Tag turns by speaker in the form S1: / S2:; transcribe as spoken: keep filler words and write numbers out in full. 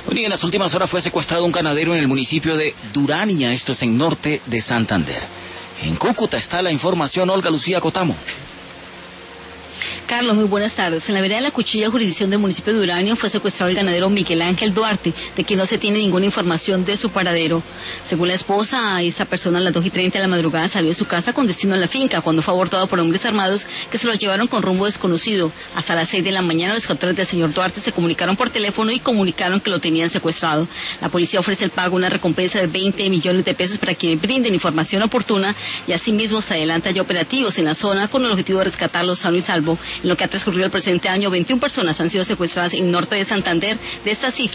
S1: Bueno, y en las últimas horas fue secuestrado un ganadero en el municipio de Durania, esto es en norte de Santander. En Cúcuta está la información, Olga Lucía Cotamo.
S2: Carlos, muy buenas tardes. En la vereda de la Cuchilla, jurisdicción del municipio de Uranio, fue secuestrado el ganadero Miguel Ángel Duarte, de quien no se tiene ninguna información de su paradero. Según la esposa, esa persona a las dos y treinta de la madrugada salió de su casa con destino a la finca, cuando fue abordado por hombres armados que se lo llevaron con rumbo desconocido. Hasta las seis de la mañana, los captores del señor Duarte se comunicaron por teléfono y comunicaron que lo tenían secuestrado. La policía ofrece el pago una recompensa de veinte millones de pesos para quienes brinden información oportuna, y asimismo se adelanta ya operativos en la zona con el objetivo de rescatarlos sano y salvo. En lo que ha transcurrido el presente año, veintiuna personas han sido secuestradas en norte de Santander. De estas cifras,